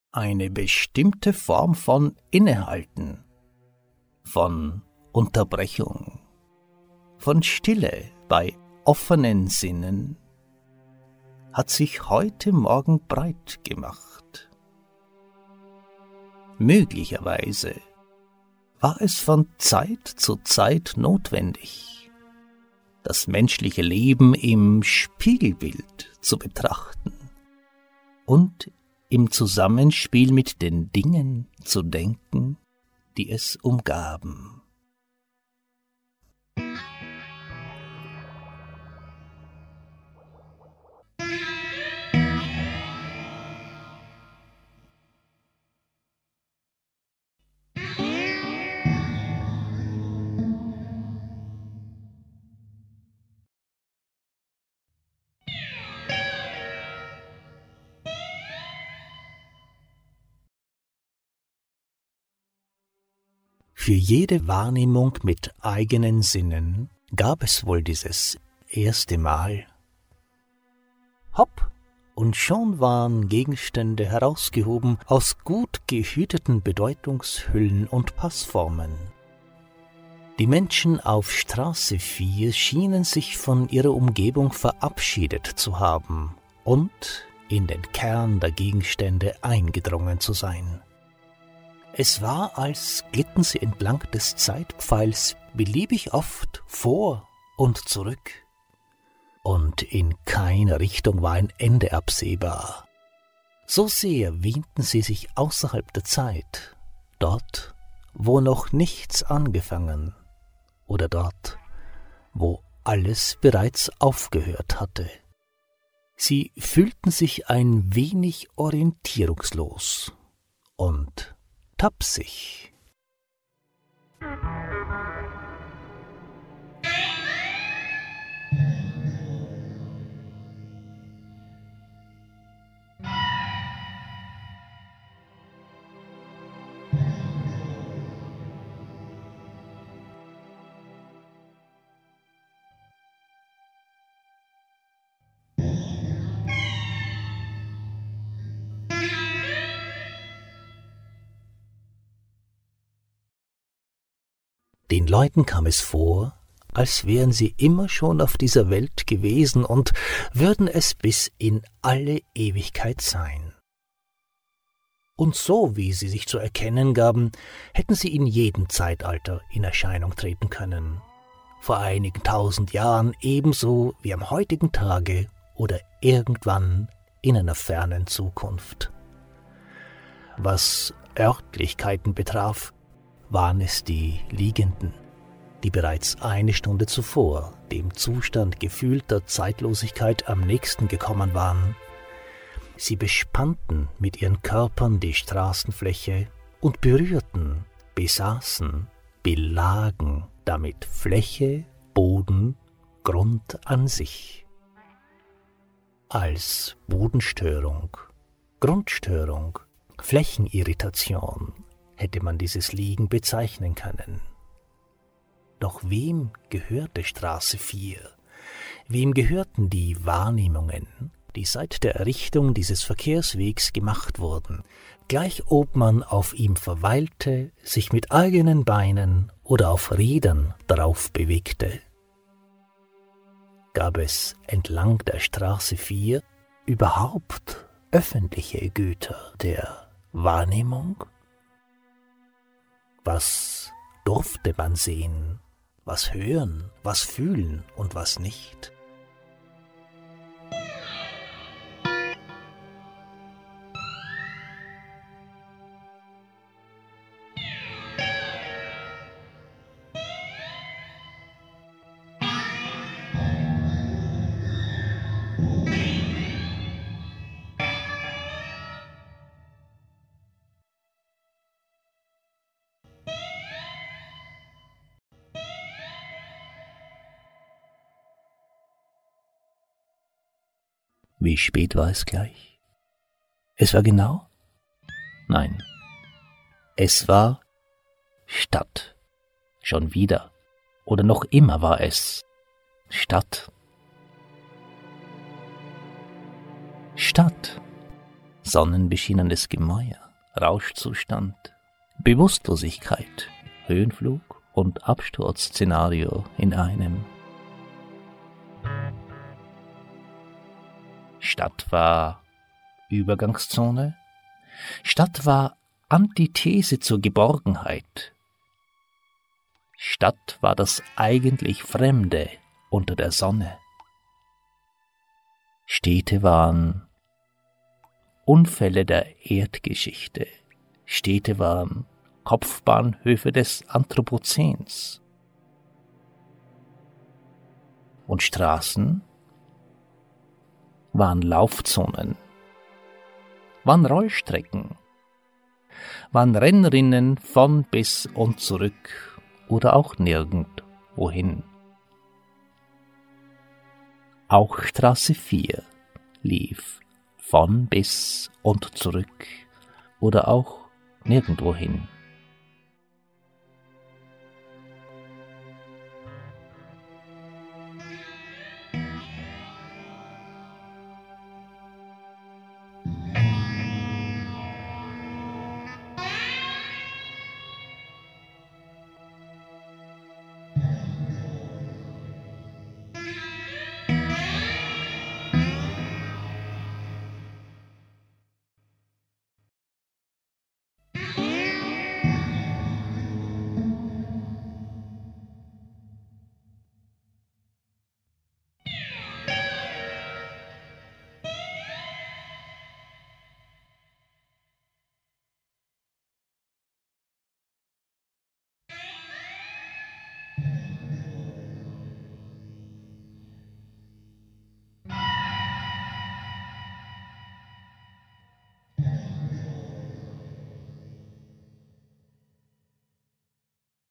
eine bestimmte Form von Innehalten, von Unterbrechung, von Stille bei offenen Sinnen hat sich heute Morgen breit gemacht. Möglicherweise war es von Zeit zu Zeit notwendig, das menschliche Leben im Spiegelbild zu betrachten und im Zusammenspiel mit den Dingen zu denken, die es umgaben. Für jede Wahrnehmung mit eigenen Sinnen gab es wohl dieses erste Mal. Hopp, und schon waren Gegenstände herausgehoben aus gut gehüteten Bedeutungshüllen und Passformen. Die Menschen auf Straße 4 schienen sich von ihrer Umgebung verabschiedet zu haben und in den Kern der Gegenstände eingedrungen zu sein. Es war, als glitten sie entlang des Zeitpfeils beliebig oft vor und zurück. Und in keiner Richtung war ein Ende absehbar. So sehr wähnten sie sich außerhalb der Zeit, dort, wo noch nichts angefangen, oder dort, wo alles bereits aufgehört hatte. Sie fühlten sich ein wenig orientierungslos und tapsig. Den Leuten kam es vor, als wären sie immer schon auf dieser Welt gewesen und würden es bis in alle Ewigkeit sein. Und so, wie sie sich zu erkennen gaben, hätten sie in jedem Zeitalter in Erscheinung treten können. Vor einigen 1000 Jahren ebenso wie am heutigen Tage oder irgendwann in einer fernen Zukunft. Was Örtlichkeiten betraf, waren es die Liegenden, die bereits eine Stunde zuvor dem Zustand gefühlter Zeitlosigkeit am nächsten gekommen waren. Sie bespannten mit ihren Körpern die Straßenfläche und berührten, besaßen, belagen damit Fläche, Boden, Grund an sich. Als Bodenstörung, Grundstörung, Flächenirritation hätte man dieses Liegen bezeichnen können. Doch wem gehörte Straße 4? Wem gehörten die Wahrnehmungen, die seit der Errichtung dieses Verkehrswegs gemacht wurden, gleich ob man auf ihm verweilte, sich mit eigenen Beinen oder auf Rädern darauf bewegte? Gab es entlang der Straße 4 überhaupt öffentliche Güter der Wahrnehmung? Was durfte man sehen, was hören, was fühlen und was nicht? Wie spät war es gleich? Es war genau? Nein. Es war Stadt. Schon wieder. Oder noch immer war es Stadt. Stadt. sonnenbeschienenes Gemäuer, Rauschzustand, Bewusstlosigkeit, Höhenflug und Absturzszenario in einem. Stadt war Übergangszone, Stadt war Antithese zur Geborgenheit. Stadt war das eigentlich Fremde unter der Sonne. Städte waren Unfälle der Erdgeschichte. Städte waren Kopfbahnhöfe des Anthropozäns. Und Straßen waren Laufzonen, waren Rollstrecken, waren Rennrinnen von bis und zurück oder auch nirgendwohin. Auch Straße 4 lief von bis und zurück oder auch nirgendwohin.